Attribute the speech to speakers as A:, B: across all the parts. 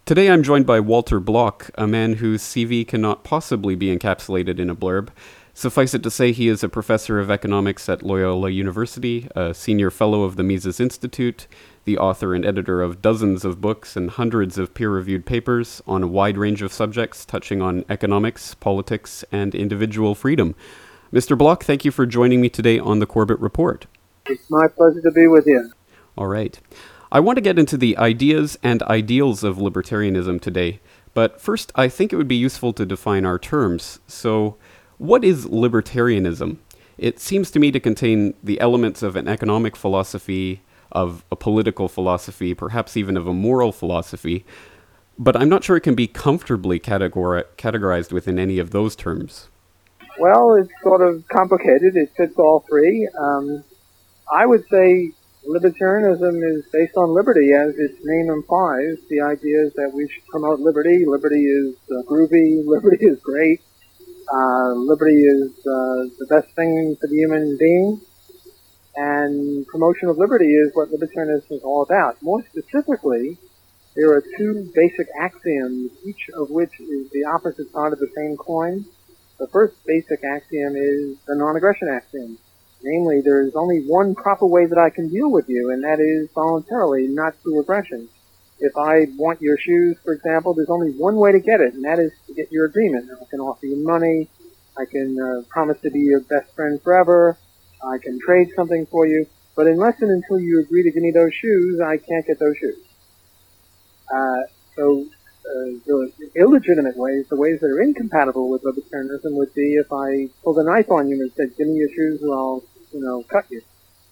A: Today I'm joined by Walter Block, a man whose CV cannot possibly be encapsulated in a blurb. Suffice it to say, he is a professor of economics at Loyola University, a senior fellow of the Mises Institute, the author and editor of dozens of books and hundreds of peer-reviewed papers on a wide range of subjects touching on economics, politics, and individual freedom. Mr. Block, thank you for joining me today on the Corbett Report.
B: It's my pleasure to be with you.
A: All right. I want to get into the ideas and ideals of libertarianism today, but first I think it would be useful to define our terms. So, what is libertarianism? It seems to me to contain the elements of an economic philosophy, of a political philosophy, perhaps even of a moral philosophy, but I'm not sure it can be comfortably categorized within any of those terms.
B: Well, it's sort of complicated. It fits all three. I would say libertarianism is based on liberty, as its name implies. The idea is that we should promote liberty. Liberty is groovy. Liberty is great. Liberty is the best thing for the human being. And promotion of liberty is what libertarianism is all about. More specifically, there are two basic axioms, each of which is the opposite side of the same coin. The first basic axiom is the non-aggression axiom. Namely, there is only one proper way that I can deal with you, and that is voluntarily, not through aggression. If I want your shoes, for example, there's only one way to get it, and that is to get your agreement. I can offer you money, I can promise to be your best friend forever, I can trade something for you, but unless and until you agree to give me those shoes, I can't get those shoes. The illegitimate ways, the ways that are incompatible with libertarianism would be if I pulled a knife on you and said, give me your shoes or I'll, cut you.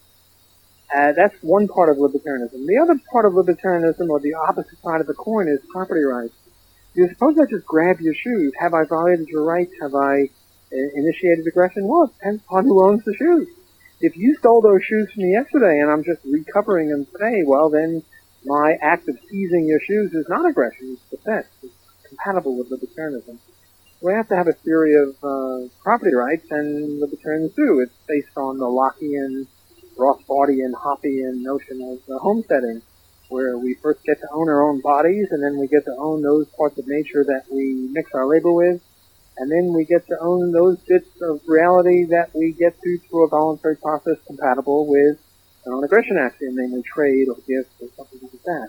B: That's one part of libertarianism. The other part of libertarianism, or the opposite side of the coin, is property rights. You suppose I just grab your shoes. Have I violated your rights? Have I initiated aggression? Well, it depends upon who owns the shoes. If you stole those shoes from me yesterday and I'm just recovering them today, well, then my act of seizing your shoes is not aggression, it's defense. It's compatible with libertarianism. We have to have a theory of property rights, and libertarians do. It's based on the Lockean, Rothbardian, Hoppian notion of homesteading, where we first get to own our own bodies, and then we get to own those parts of nature that we mix our labor with, and then we get to own those bits of reality that we get to through a voluntary process compatible with a non-aggression axiom, namely trade or gifts or something like that.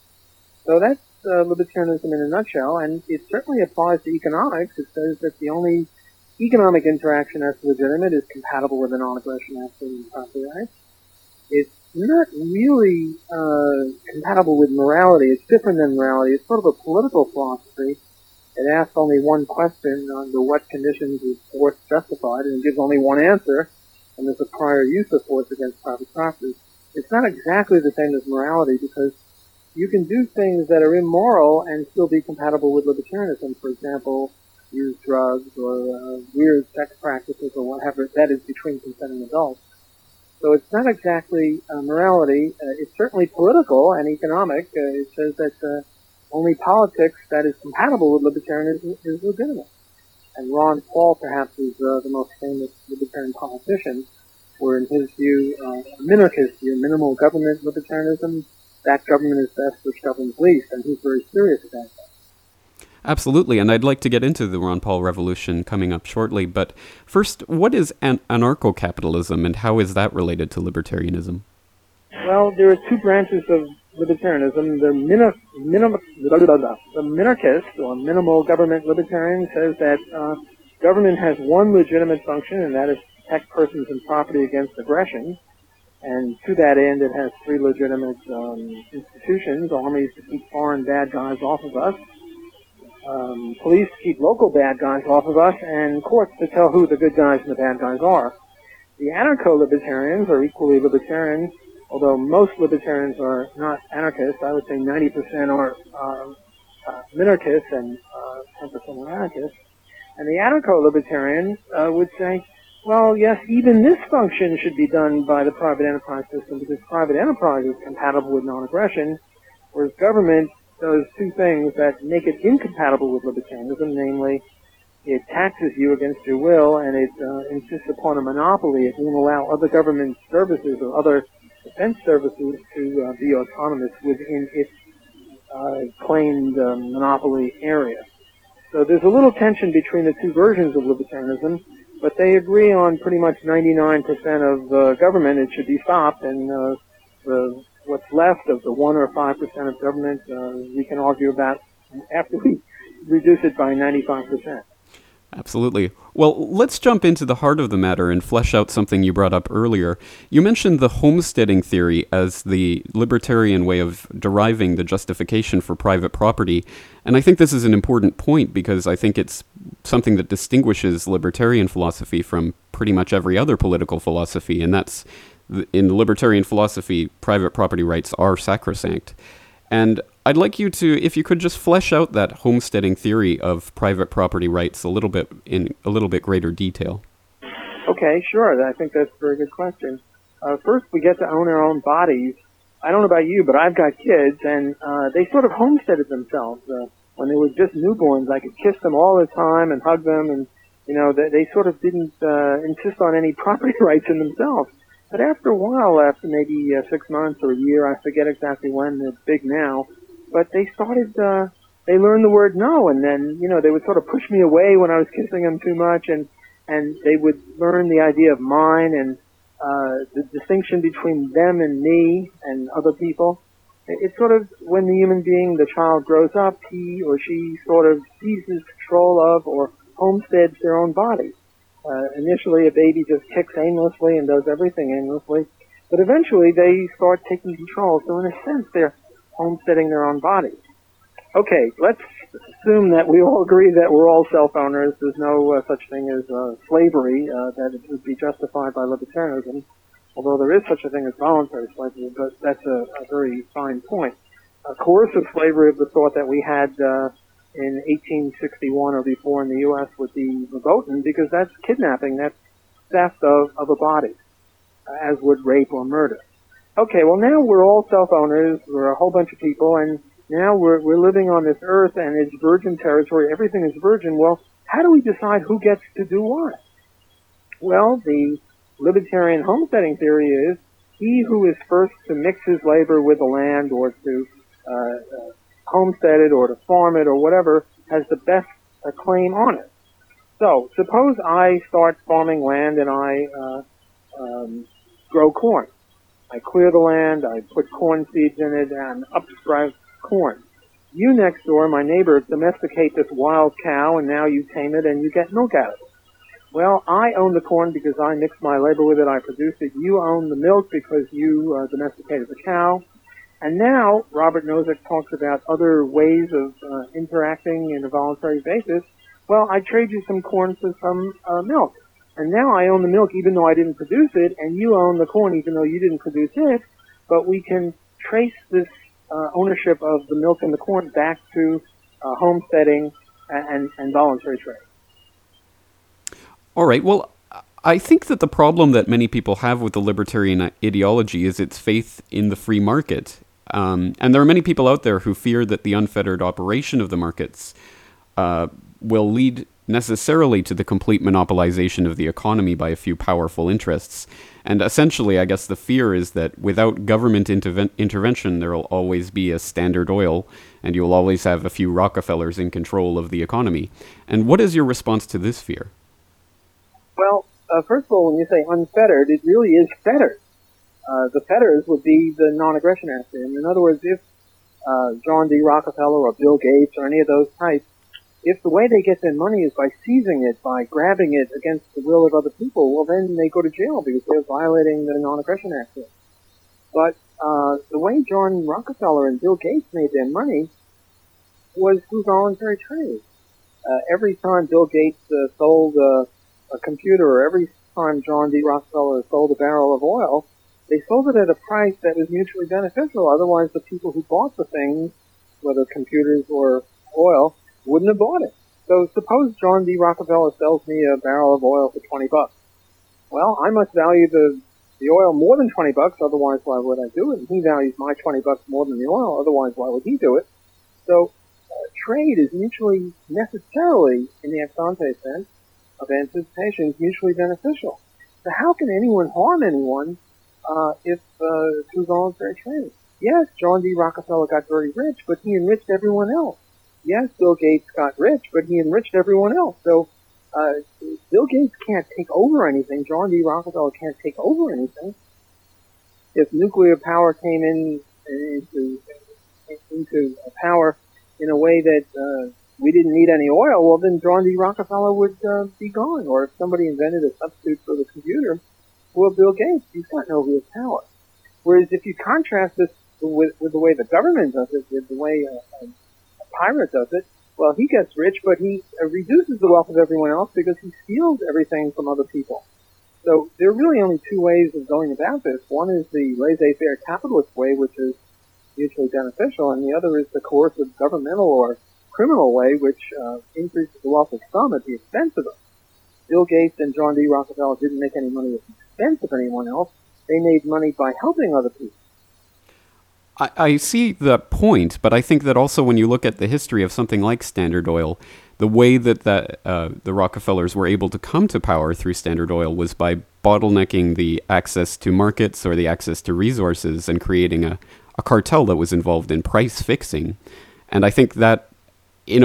B: So that's libertarianism in a nutshell, and it certainly applies to economics. It says that the only economic interaction that's legitimate is compatible with a non-aggression axiom and property rights. It's not really compatible with morality. It's different than morality. It's sort of a political philosophy. It asks only one question, under what conditions is force justified, and it gives only one answer, and there's a prior use of force against private property. It's not exactly the same as morality, because you can do things that are immoral and still be compatible with libertarianism. For example, use drugs or weird sex practices or whatever. That is between consenting adults. So it's not exactly morality. It's certainly political and economic. It says that only politics that is compatible with libertarianism is legitimate. And Ron Paul, perhaps, is the most famous libertarian politician, where in his view, minarchist view, minimal government libertarianism, that government is best which governs least, and he's very serious about that.
A: Absolutely, and I'd like to get into the Ron Paul revolution coming up shortly, but first, what is anarcho-capitalism, and how is that related to libertarianism?
B: Well, there are two branches of libertarianism. The minarchist, or minimal government libertarian, says that government has one legitimate function, and that is to protect persons and property against aggression. And to that end, it has three legitimate institutions: armies to keep foreign bad guys off of us, police to keep local bad guys off of us, and courts to tell who the good guys and the bad guys are. The anarcho-libertarians are equally libertarian, although most libertarians are not anarchists. I would say 90% are minarchists and 10% are anarchists. And the anarcho-libertarian would say, well, yes, even this function should be done by the private enterprise system because private enterprise is compatible with non-aggression, whereas government does two things that make it incompatible with libertarianism, namely, it taxes you against your will and it insists upon a monopoly. It won't allow other government services or other defense services to be autonomous within its claimed monopoly area. So there's a little tension between the two versions of libertarianism, but they agree on pretty much 99% of government. It should be stopped, and what's left of the 1 or 5% of government, we can argue about after we reduce it by 95%.
A: Absolutely. Well, let's jump into the heart of the matter and flesh out something you brought up earlier. You mentioned the homesteading theory as the libertarian way of deriving the justification for private property. And I think this is an important point because I think it's something that distinguishes libertarian philosophy from pretty much every other political philosophy. And that's, in libertarian philosophy, private property rights are sacrosanct. And I'd like you to, if you could just flesh out that homesteading theory of private property rights a little bit in a little bit greater detail.
B: Okay, sure. I think that's a very good question. First, we get to own our own bodies. I don't know about you, but I've got kids, and they sort of homesteaded themselves. When they were just newborns, I could kiss them all the time and hug them, and they sort of didn't insist on any property rights in themselves. But after a while, after maybe 6 months or a year, I forget exactly when, they're big now, but they started, they learned the word no, and then, they would sort of push me away when I was kissing them too much, and they would learn the idea of mine and the distinction between them and me and other people. It's sort of when the human being, the child grows up, he or she sort of seizes control of or homesteads their own body. Initially, a baby just kicks aimlessly and does everything aimlessly, but eventually they start taking control. So in a sense, they're homesteading their own bodies. Okay, let's assume that we all agree that we're all self-owners. There's no such thing as slavery that it would be justified by libertarianism, although there is such a thing as voluntary slavery, but that's a very fine point. Coercive slavery of the sort that we had in 1861 or before in the U.S. would be verboten, because that's kidnapping, that's theft of a body, as would rape or murder. Okay, well now we're all self-owners, we're a whole bunch of people, and now we're living on this earth and it's virgin territory, everything is virgin. Well, how do we decide who gets to do what? Well, the libertarian homesteading theory is he who is first to mix his labor with the land or to homestead it or to farm it or whatever has the best claim on it. So suppose I start farming land and I grow corn. I clear the land, I put corn seeds in it, and up sprouts corn. You next door, my neighbor, domesticate this wild cow, and now you tame it and you get milk out of it. Well, I own the corn because I mixed my labor with it, I produced it. You own the milk because you domesticated the cow. And now, Robert Nozick talks about other ways of interacting in a voluntary basis. Well, I trade you some corn for some milk. And now I own the milk even though I didn't produce it, and you own the corn even though you didn't produce it. But we can trace this ownership of the milk and the corn back to homesteading and voluntary trade.
A: All right. Well, I think that the problem that many people have with the libertarian ideology is its faith in the free market. And there are many people out there who fear that the unfettered operation of the markets will lead necessarily to the complete monopolization of the economy by a few powerful interests. And essentially, I guess the fear is that without government intervention, there will always be a Standard Oil, and you'll always have a few Rockefellers in control of the economy. And what is your response to this fear?
B: Well, first of all, when you say unfettered, it really is fettered. The fetters would be the non-aggression axiom. In other words, if John D. Rockefeller or Bill Gates or any of those types, if the way they get their money is by seizing it, by grabbing it against the will of other people, well, then they go to jail because they're violating the non-aggression axiom. But the way John Rockefeller and Bill Gates made their money was through voluntary trade. Every time Bill Gates sold a computer, or every time John D. Rockefeller sold a barrel of oil, they sold it at a price that was mutually beneficial. Otherwise, the people who bought the things, whether computers or oil, wouldn't have bought it. So suppose John D. Rockefeller sells me a barrel of oil for $20. Well, I must value the oil more than $20, otherwise why would I do it? And he values my $20 more than the oil, otherwise why would he do it? So trade is mutually, necessarily, in the ex ante sense of anticipation, is mutually beneficial. So how can anyone harm anyone if through voluntary trade? Yes, John D. Rockefeller got very rich, but he enriched everyone else. Yes, Bill Gates got rich, but he enriched everyone else. So Bill Gates can't take over anything. John D. Rockefeller can't take over anything. If nuclear power came into power in a way that we didn't need any oil, well, then John D. Rockefeller would be gone. Or if somebody invented a substitute for the computer, well, Bill Gates, he's got no real power. Whereas if you contrast this with the way the government does it, with the way a pirate does it, well, he gets rich, but he reduces the wealth of everyone else because he steals everything from other people. So there are really only two ways of going about this. One is the laissez-faire capitalist way, which is mutually beneficial, and the other is the coercive governmental or criminal way, which increases the wealth of some at the expense of others. Bill Gates and John D. Rockefeller didn't make any money at the expense of anyone else. They made money by helping other people.
A: I see the point, but I think that also when you look at the history of something like Standard Oil, the way that the Rockefellers were able to come to power through Standard Oil was by bottlenecking the access to markets or the access to resources and creating a cartel that was involved in price fixing. And I think that, in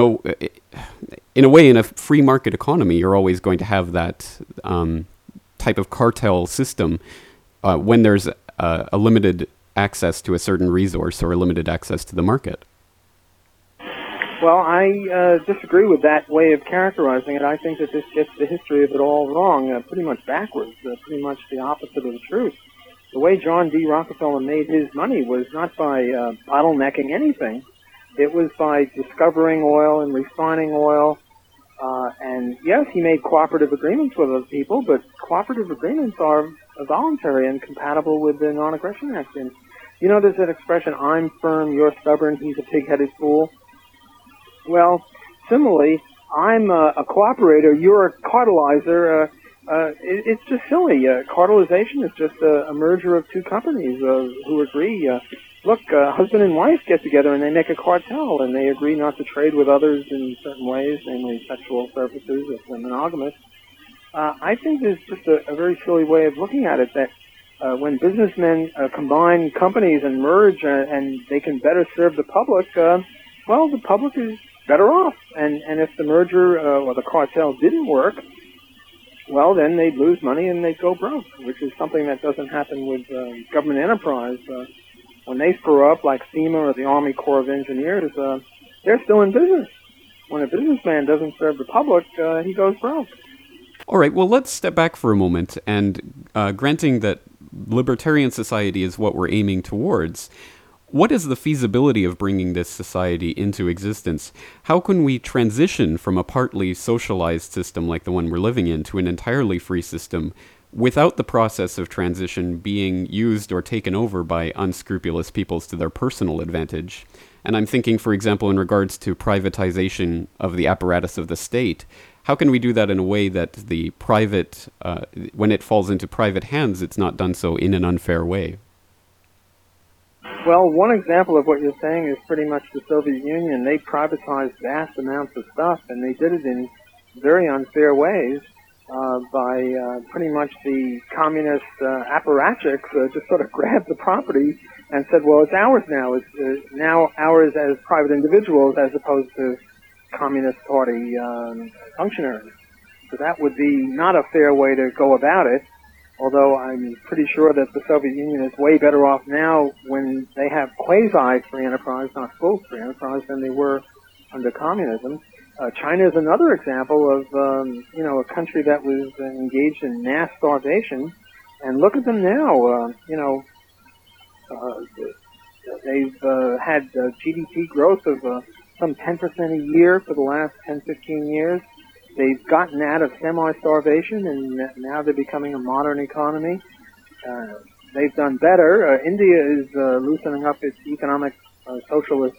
A: a way, in a free market economy, you're always going to have that type of cartel system when there's a limited access to a certain resource or a limited access to the market.
B: Well, I disagree with that way of characterizing it. I think that this gets the history of it all wrong, pretty much backwards, pretty much the opposite of the truth. The way John D. Rockefeller made his money was not by bottlenecking anything. It was by discovering oil and refining oil. And yes, he made cooperative agreements with other people, but cooperative agreements are voluntary and compatible with the Non-Aggression Act. And you know, there's that expression, I'm firm, you're stubborn, he's a pig-headed fool. Well, similarly, I'm a cooperator, you're a cartelizer. It's just silly. Cartelization is just a merger of two companies who agree. Look, husband and wife get together and they make a cartel, and they agree not to trade with others in certain ways, namely sexual services if they're monogamous. I think there's just a very silly way of looking at it, that when businessmen combine companies and merge and they can better serve the public, well, the public is better off. And if the merger or the cartel didn't work, well, then they'd lose money and they'd go broke, which is something that doesn't happen with government enterprise. When they screw up, like FEMA or the Army Corps of Engineers, they're still in business. When a businessman doesn't serve the public, he goes broke.
A: All right, well, let's step back for a moment, and granting that libertarian society is what we're aiming towards, what is the feasibility of bringing this society into existence? How can we transition from a partly socialized system like the one we're living in to an entirely free system without the process of transition being used or taken over by unscrupulous peoples to their personal advantage? And I'm thinking, for example, in regards to privatization of the apparatus of the state. How can we do that in a way that the private, when it falls into private hands, it's not done so in an unfair way?
B: Well, one example of what you're saying is pretty much the Soviet Union. They privatized vast amounts of stuff, and they did it in very unfair ways by pretty much the communist apparatchiks just sort of grabbed the property and said, well, it's ours now. It's now ours as private individuals as opposed to Communist Party functionaries. So that would be not a fair way to go about it, although I'm pretty sure that the Soviet Union is way better off now when they have quasi-free enterprise, not full free enterprise, than they were under communism. China is another example of, a country that was engaged in mass starvation, and look at them now. They've had GDP growth of some 10% a year for the last 10, 15 years. They've gotten out of semi-starvation, and now they're becoming a modern economy. They've done better. India is loosening up its economic socialist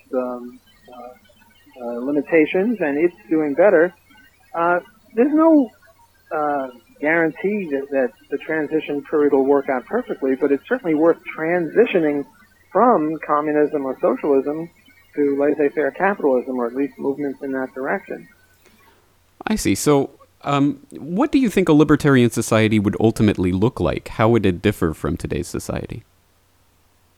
B: limitations, and it's doing better. There's no guarantee that the transition period will work out perfectly, but it's certainly worth transitioning from communism or socialism to laissez-faire capitalism, or at least movements in that direction.
A: I see. So what do you think a libertarian society would ultimately look like? How would it differ from today's society?
B: Well,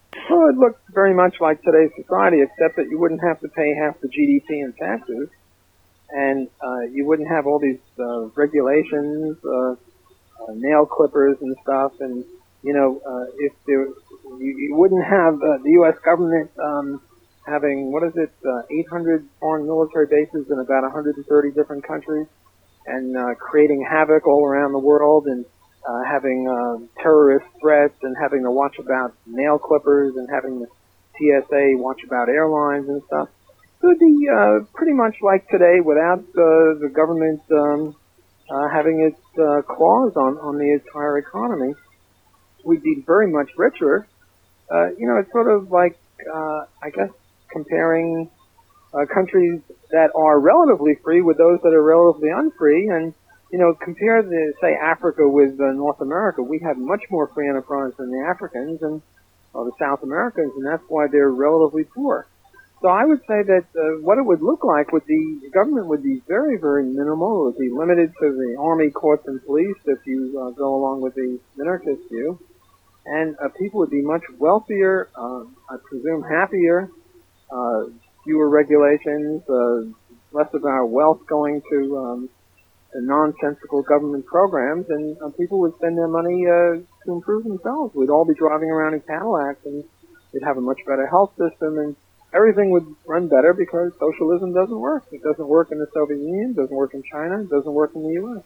B: it looks very much like today's society, except that you wouldn't have to pay half the GDP in taxes, and you wouldn't have all these regulations, nail clippers and stuff, and if there, you wouldn't have the U.S. government having 800 foreign military bases in about 130 different countries, and creating havoc all around the world, and having terrorist threats, and having to watch about nail clippers, and having the TSA watch about airlines and stuff. It would be pretty much like today without the government having its claws on the entire economy. We'd be very much richer. It's sort of like, I guess, comparing countries that are relatively free with those that are relatively unfree. And, compare say, Africa with North America. We have much more free enterprise than the Africans and the South Americans, and that's why they're relatively poor. So I would say that what it would look like would be, the government would be very, very minimal. It would be limited to the army, courts, and police if you go along with the minarchist view. And people would be much wealthier, I presume happier, fewer regulations, less of our wealth going to nonsensical government programs, and people would spend their money to improve themselves. We'd all be driving around in Cadillacs, and we'd have a much better health system, and everything would run better because socialism doesn't work. It doesn't work in the Soviet Union, doesn't work in China, it doesn't work in the U.S.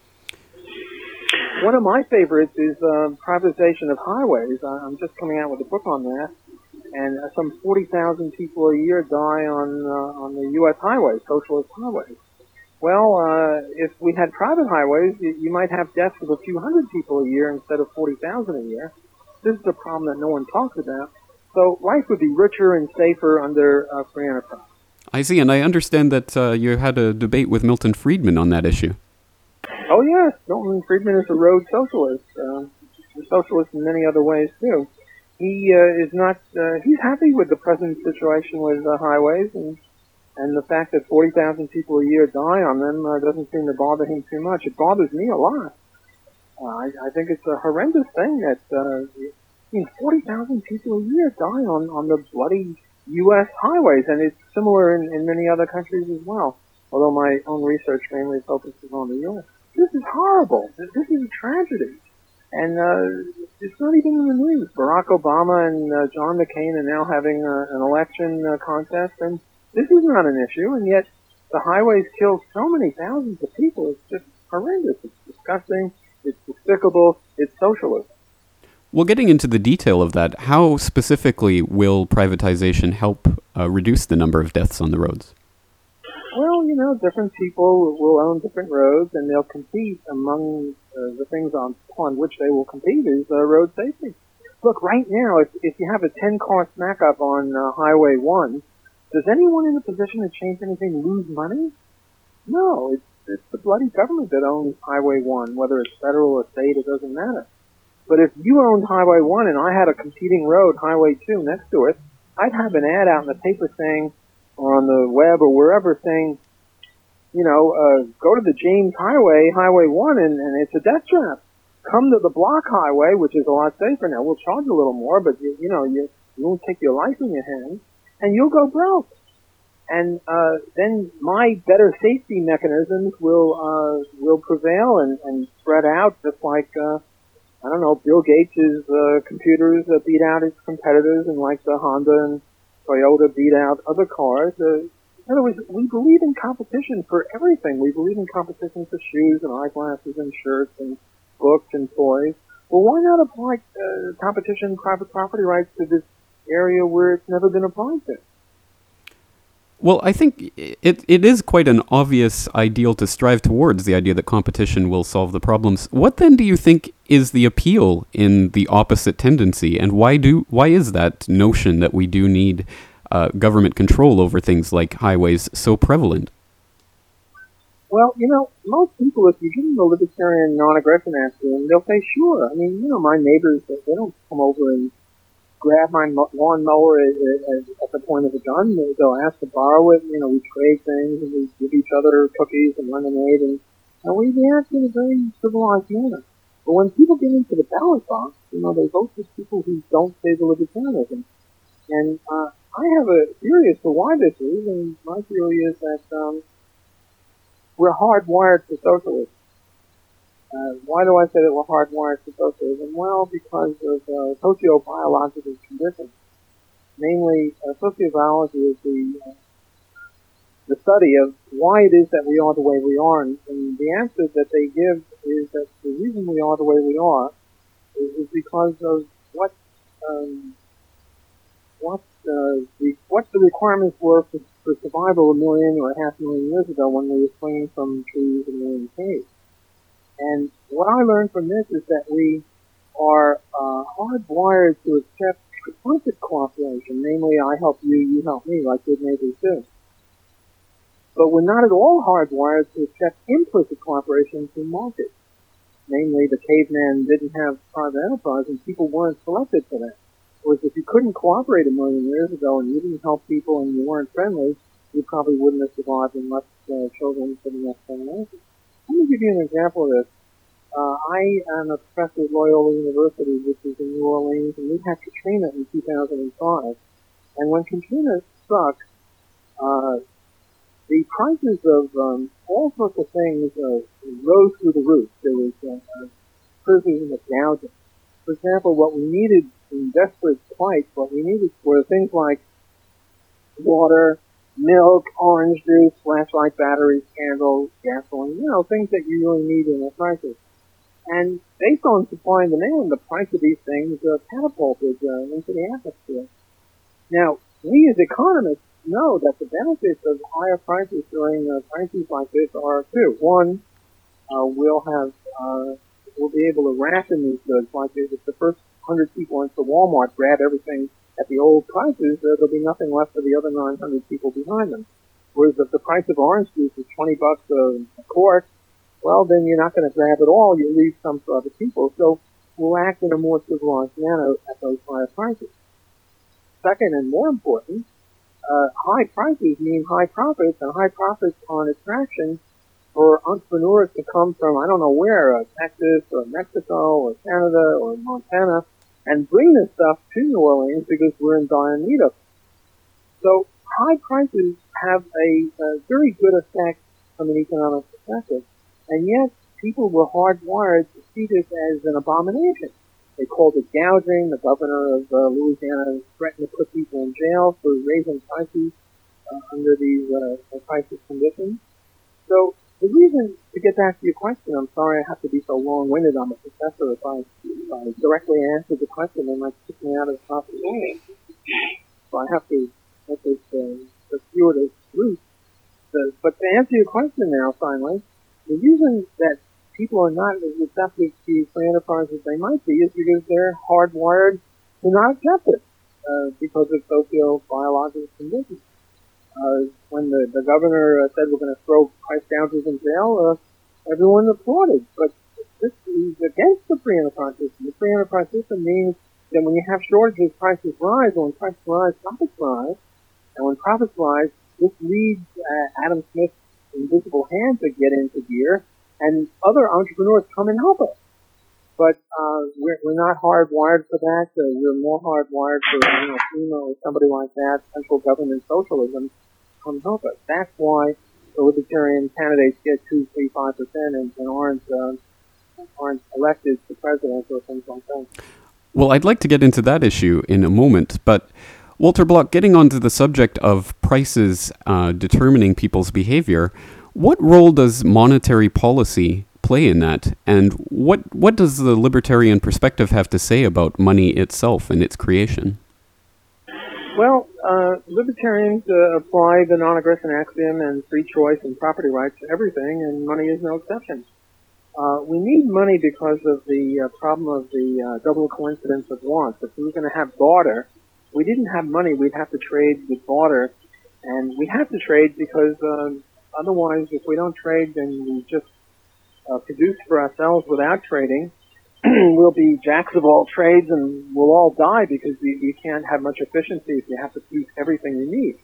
B: One of my favorites is privatization of highways. I'm just coming out with a book on that, and some 40,000 people a year die on the U.S. highways, socialist highways. Well, if we had private highways, you might have deaths of a few hundred people a year instead of 40,000 a year. This is a problem that no one talks about. So life would be richer and safer under free enterprise.
A: I see, and I understand that you had a debate with Milton Friedman on that issue.
B: Oh, yes. Milton Friedman is a road socialist. A socialist in many other ways, too. He is not, he's happy with the present situation with highways, and the fact that 40,000 people a year die on them doesn't seem to bother him too much. It bothers me a lot. I think it's a horrendous thing that 40,000 people a year die on the bloody U.S. highways, and it's similar in many other countries as well, although my own research mainly focuses on the U.S. This is horrible. This is a tragedy. And it's not even in the news. Barack Obama and John McCain are now having an election contest, and this is not an issue, and yet the highways kill so many thousands of people. It's just horrendous. It's disgusting. It's despicable. It's socialist.
A: Well, getting into the detail of that, how specifically will privatization help reduce the number of deaths on the roads?
B: Well, different people will own different roads, and they'll compete among the things upon which they will compete is road safety. Look, right now, if you have a 10-car smack-up on Highway 1, does anyone in a position to change anything lose money? No, it's the bloody government that owns Highway 1, whether it's federal or state, it doesn't matter. But if you owned Highway 1 and I had a competing road, Highway 2, next to it, I'd have an ad out in the paper saying, or on the web or wherever, saying, go to the James Highway, Highway 1, and it's a death trap. Come to the Block Highway, which is a lot safer now. We'll charge a little more, but you won't take your life in your hands, and you'll go broke. And then my better safety mechanisms will prevail and spread out, just like Bill Gates' computers beat out his competitors, and like the Honda and Toyota beat out other cars. In other words, we believe in competition for everything. We believe in competition for shoes and eyeglasses and shirts and books and toys. Well, why not apply competition, private property rights to this area where it's never been applied to?
A: Well, I think it is quite an obvious ideal to strive towards, the idea that competition will solve the problems. What then do you think is the appeal in the opposite tendency, and why is that notion that we do need government control over things like highways so prevalent?
B: Well, most people, if you give them the libertarian non-aggression axiom, they'll say, sure. I mean, my neighbors, they don't come over and grab my lawnmower at the point of a gun. They'll ask to borrow it. We trade things, and we give each other cookies and lemonade, and we react in a very civilized manner. But when people get into the ballot box, they vote for people who don't favor libertarianism. And I have a theory as to why this is, and my theory is that we're hardwired to socialism. Why do I say that we're hardwired to socialism? Well, because of sociobiological conditions. Namely, sociobiology is the study of why it is that we are the way we are, and the answer that they give is that the reason we are the way we are is because of what the requirements were for survival a million or a half million years ago when we were swinging from trees and in caves. And what I learned from this is that we are hardwired to accept implicit cooperation, namely I help you, you help me, like good neighbors do. But we're not at all hardwired to accept implicit cooperation through markets. Namely, the caveman didn't have private enterprise and people weren't selected for that. Whereas if you couldn't cooperate a million years ago and you didn't help people and you weren't friendly, you probably wouldn't have survived and left children for the next generation. Let me give you an example of this. I am a professor at Loyola University, which is in New Orleans, and we had Katrina in 2005. And when Katrina struck, the prices of all sorts of things rose through the roof. There was criticism of gouging. For example, what we needed in desperate plight, what we needed were things like water, milk, orange juice, flashlight batteries, candles, gasoline, things that you really need in a crisis. And based on supply and demand, the price of these things catapulted into the atmosphere. Now, we as economists know that the benefits of higher prices during crises like this are two. One, we'll be able to ration these goods. Like if the first 100 people into Walmart grab everything at the old prices, there'll be nothing left for the other 900 people behind them. Whereas if the price of orange juice is $20 a quart, well, then you're not going to grab it all. You leave some for other people. So we'll act in a more civilized manner at those higher prices. Second, and more important, high prices mean high profits, and high profits are an attraction for entrepreneurs to come from, I don't know where, Texas or Mexico or Canada or Montana, and bring this stuff to New Orleans because we're in dire need of it. So high prices have a very good effect from an economic perspective, and yet people were hardwired to see this as an abomination. They called it gouging. The governor of Louisiana threatened to put people in jail for raising prices under these crisis conditions. So the reason, to get back to your question, I'm sorry I have to be so long-winded. I'm a professor. If I directly answer the question, they might kick me out of the topic. So I have to let this circuitous route. But to answer your question now, finally, the reason that people are not as receptive to free enterprise as they might be is because they're hardwired to not accept it because of socio-biological conditions. When the governor said we're going to throw price gougers in jail, everyone applauded. But this is against the free enterprise system. The free enterprise system means that when you have shortages, prices rise. And when prices rise, profits rise. And when profits rise, this leads Adam Smith's invisible hand to get into gear, and other entrepreneurs come and help us. But we're not hardwired for that. We're more hardwired for FEMA or somebody like that, central government socialism, come help us. That's why the libertarian candidates get 2, 3, 5% and aren't elected to president or things like that.
A: Well, I'd like to get into that issue in a moment, but Walter Block, getting onto the subject of prices determining people's behavior, what role does monetary policy play in that? And what does the libertarian perspective have to say about money itself and its creation?
B: Well, libertarians apply the non-aggression axiom and free choice and property rights to everything, and money is no exception. We need money because of the problem of the double coincidence of wants. If we were going to have barter, we didn't have money, we'd have to trade with barter, and we have to trade because otherwise, if we don't trade, then we just produce for ourselves without trading. We'll be jacks of all trades, and we'll all die because you can't have much efficiency if you have to produce everything you need.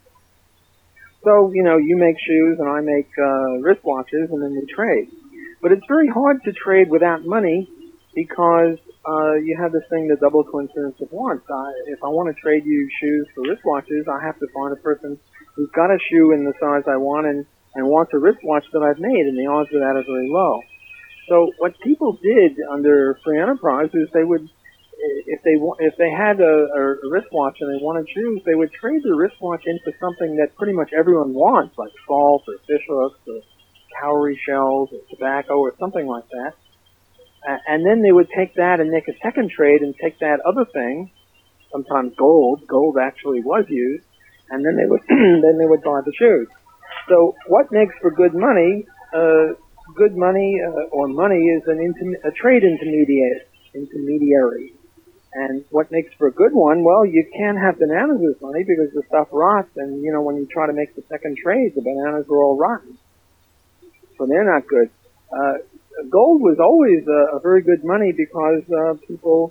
B: So, you make shoes and I make wristwatches, and then we trade. But it's very hard to trade without money because you have this thing, the double coincidence of wants. If I want to trade you shoes for wristwatches, I have to find a person who's got a shoe in the size I want and wants a wristwatch that I've made, and the odds of that are very low. So what people did under free enterprise is they would, if they had a wristwatch and they wanted shoes, they would trade the wristwatch in for something that pretty much everyone wants, like salt or fish hooks or cowrie shells or tobacco or something like that. And then they would take that and make a second trade and take that other thing, sometimes gold. Gold actually was used, and then they would buy the shoes. So what makes for good money? Good money or money is a trade intermediary. And what makes for a good one? Well, you can't have bananas as money because the stuff rots, and when you try to make the second trade, the bananas are all rotten, so they're not good. Gold was always a very good money because people,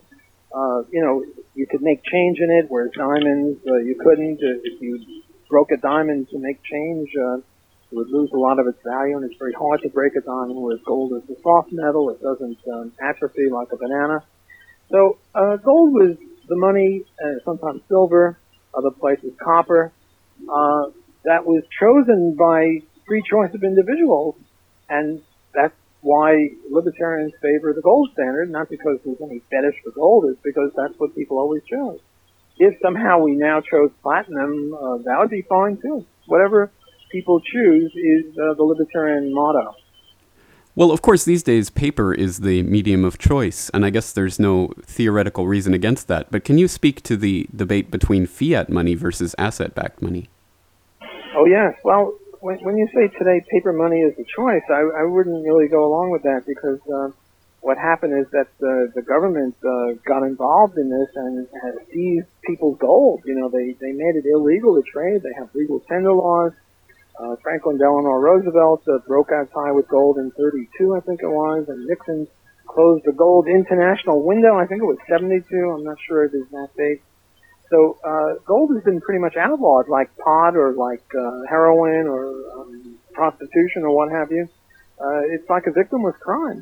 B: you could make change in it, whereas diamonds you couldn't. If you broke a diamond to make change, it would lose a lot of its value, and it's very hard to break a diamond, whereas gold is a soft metal. It doesn't atrophy like a banana. So gold was the money, sometimes silver, other places copper, that was chosen by free choice of individuals, and that's why libertarians favor the gold standard, not because there's any fetish for gold, it's because that's what people always chose. If somehow we now chose platinum, that would be fine too. Whatever people choose is the libertarian motto.
A: Well, of course, these days paper is the medium of choice, and I guess there's no theoretical reason against that. But can you speak to the debate between fiat money versus asset-backed money?
B: Oh, yes. Well, when you say today paper money is the choice, I wouldn't really go along with that because what happened is that the government got involved in this and seized people's gold. They made it illegal to trade. They have legal tender laws. Franklin Delano Roosevelt broke out tie with gold in 32, I think it was, and Nixon closed the gold international window. I think it was 72. I'm not sure it is that date. So gold has been pretty much outlawed, like pot or like heroin or prostitution or what have you. It's like a victimless crime.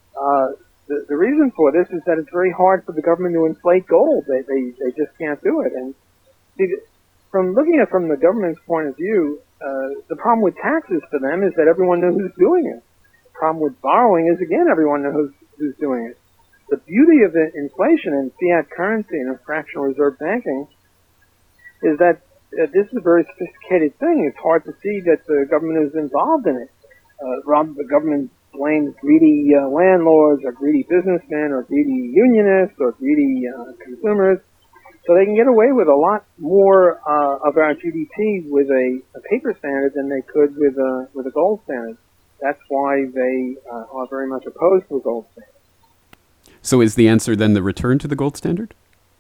B: The reason for this is that it's very hard for the government to inflate gold. They just can't do it. And from looking at it from the government's point of view, the problem with taxes for them is that everyone knows who's doing it. The problem with borrowing is, again, everyone knows who's doing it. The beauty of inflation and fiat currency and fractional reserve banking is that this is a very sophisticated thing. It's hard to see that the government is involved in it. The government blames greedy landlords or greedy businessmen or greedy unionists or greedy consumers. So they can get away with a lot more of our GDP with a paper standard than they could with a gold standard. That's why they are very much opposed to a gold standard.
A: So is the answer then the return to the gold standard?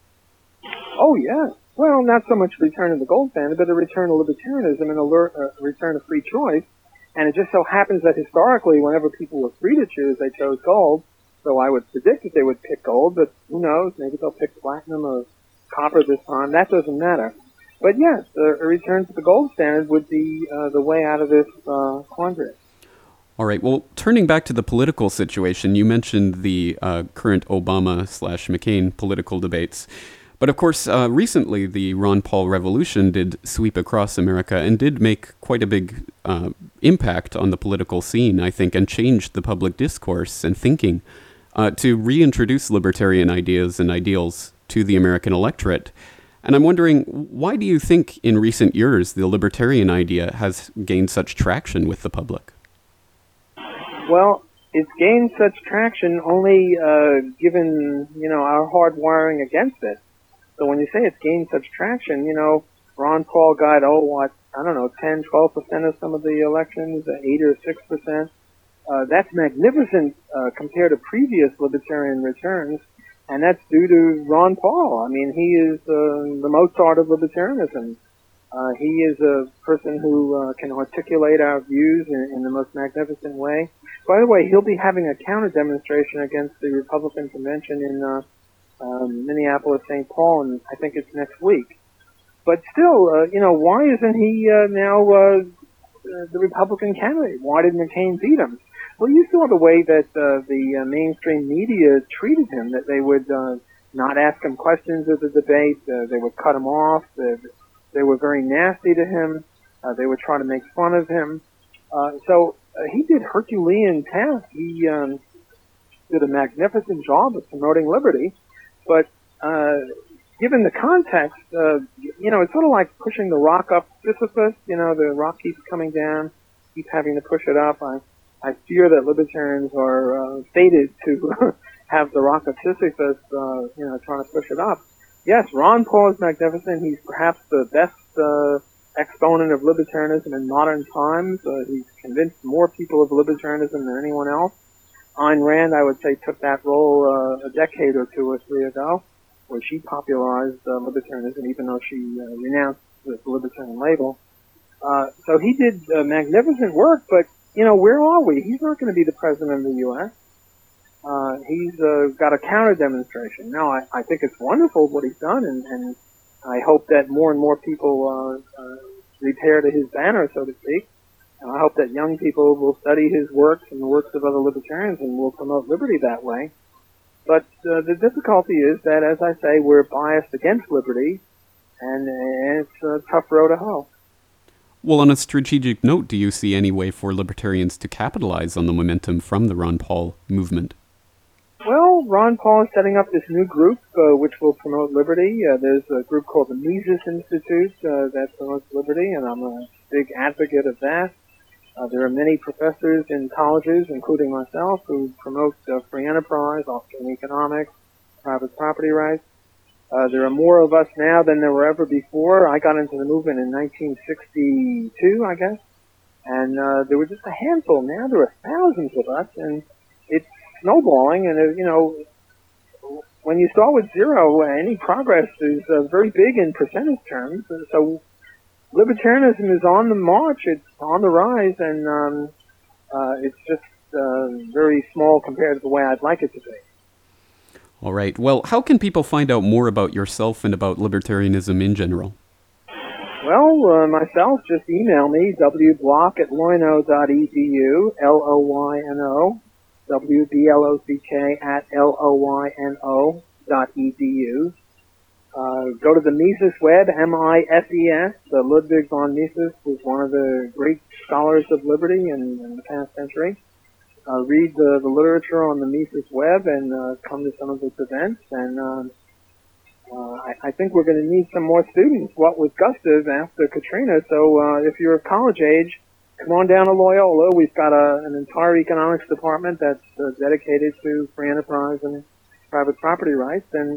B: Oh, yeah. Well, not so much a return to the gold standard, but a return to libertarianism and a return to free choice. And it just so happens that historically, whenever people were free to choose, they chose gold. So I would predict that they would pick gold, but who knows? Maybe they'll pick platinum or copper this time. That doesn't matter. But yes, a return to the gold standard would be the way out of this quandary.
A: All right. Well, turning back to the political situation, you mentioned the current Obama/McCain political debates. But of course, recently the Ron Paul revolution did sweep across America and did make quite a big impact on the political scene, I think, and changed the public discourse and thinking to reintroduce libertarian ideas and ideals to the American electorate. And I'm wondering, why do you think in recent years the libertarian idea has gained such traction with the public?
B: Well, it's gained such traction only given, our hard wiring against it. So when you say it's gained such traction, Ron Paul got, 10, 12% of some of the elections, 8 or 6%. That's magnificent compared to previous libertarian returns, and that's due to Ron Paul. I mean, he is the Mozart of libertarianism. He is a person who can articulate our views in the most magnificent way. By the way, he'll be having a counter demonstration against the Republican convention in Minneapolis, St. Paul, and I think it's next week. But still, why isn't he now the Republican candidate? Why did McCain beat him? Well, you saw the way that the mainstream media treated him, that they would not ask him questions of the debate. They would cut him off. They were very nasty to him. They would try to make fun of him. So he did Herculean task. He did a magnificent job of promoting liberty. But given the context, it's sort of like pushing the rock up Sisyphus. The rock keeps coming down, keeps having to push it up. I fear that libertarians are fated to have the rock of Sisyphus, trying to push it up. Yes, Ron Paul is magnificent. He's perhaps the best exponent of libertarianism in modern times. He's convinced more people of libertarianism than anyone else. Ayn Rand, I would say, took that role a decade or two or three ago, where she popularized libertarianism, even though she renounced the libertarian label. So he did magnificent work, but, where are we? He's not going to be the president of the U.S. He's got a counter demonstration. Now, I think it's wonderful what he's done, and I hope that more and more people repair to his banner, so to speak. And I hope that young people will study his works and the works of other libertarians and will promote liberty that way. But the difficulty is that, as I say, we're biased against liberty, and it's a tough row to hoe.
A: Well, on a strategic note, do you see any way for libertarians to capitalize on the momentum from the Ron Paul movement?
B: Well, Ron Paul is setting up this new group which will promote liberty. There's a group called the Mises Institute that promotes liberty, and I'm a big advocate of that. There are many professors in colleges, including myself, who promote free enterprise, Austrian economics, private property rights. There are more of us now than there were ever before. I got into the movement in 1962, I guess, and there were just a handful. Now there are thousands of us, and it's snowballing. And when you start with zero, any progress is very big in percentage terms. So libertarianism is on the march. It's on the rise, and it's just very small compared to the way I'd like it to be.
A: All right. Well, how can people find out more about yourself and about libertarianism in general?
B: Well, myself, just email me, wblock@loyno.edu, Loyno, WBLOCK@LOYNO.edu. Go to the Mises web, MISES. Ludwig von Mises was one of the great scholars of liberty in the past century. Read the literature on the Mises web and come to some of its events. And I think we're going to need some more students, what with Gustav after Katrina. So if you're of college age, come on down to Loyola. We've got an entire economics department that's dedicated to free enterprise and private property rights. And,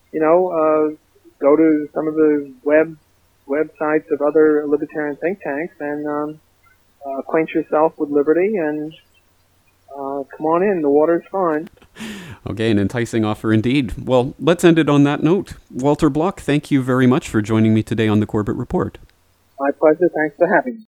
B: go to some of the websites of other libertarian think tanks and acquaint yourself with liberty and come on in. The water's fine.
A: Okay, an enticing offer indeed. Well, let's end it on that note. Walter Block, thank you very much for joining me today on the Corbett Report.
B: My pleasure. Thanks for having me.